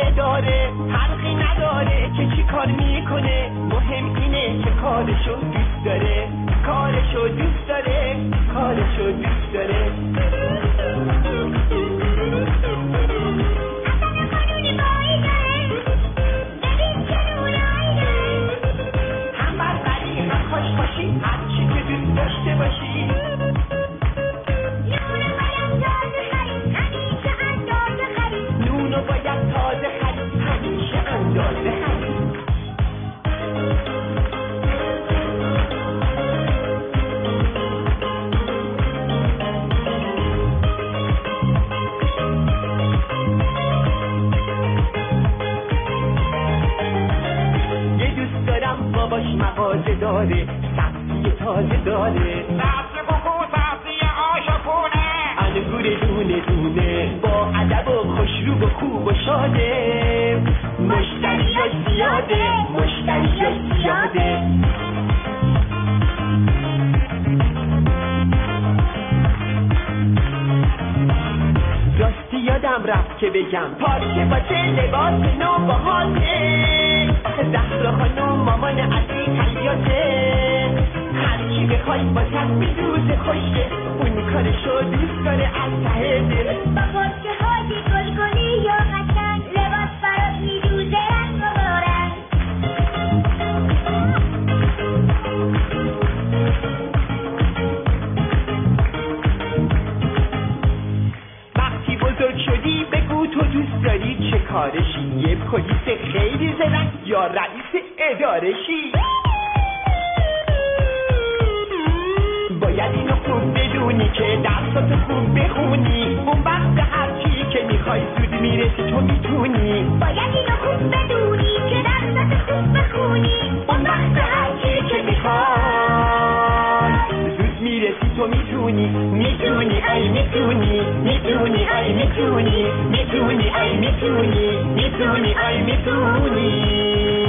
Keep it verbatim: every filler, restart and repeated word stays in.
بهانه داره، فرقی نداره که چی کار میکنه، مهم اینه که کارشو دوست داره، کارشو دوست داره، کارشو دوست داره. هر چی که دوست داشته باشی نون باید تازه خرید همیشه اندازه خرید نونو باید تازه خرید همیشه اندازه خرید. یه دوست دارم باباش مغازه داره، سبزی تازه داره، سبزی بکو سبزی آشپونه، انگور دونه دونه، با ادب و خوشرو و خوب و شاده، مشتریاش زیاده، مشتریاش زیاده. راستی یادم رفت که بگم پارچه باشه لباس نو باحاله، آخه زهرا خانم مامان اصلی خیاطه، هرچی بخوای باشد میدوزه خوشه، اون کارشو دوست داره از ته دل. با پارچه هایی گلگلی یا قشنگ لباس برات میدوزه رنگ و رنگ. وقتی بزرگ شدی بگو تو دوست داری چه کارشی، یه پلیس خیلی زرنگ یا رئیس ادارشی. باید اینو خوب بدونی که درساتو خوب بخونی، اون وقت هرچی که میخوای زود میرسی تو میتونی. باید اینو خوب بدونی که درساتو خوب بخونی، اون وقت هرچی که میخوای زود میرسی تو میتونی. میتونی ای میتونی، میتونی ای میتونی، میتونی ای میتونی، میتونی ای میتونی.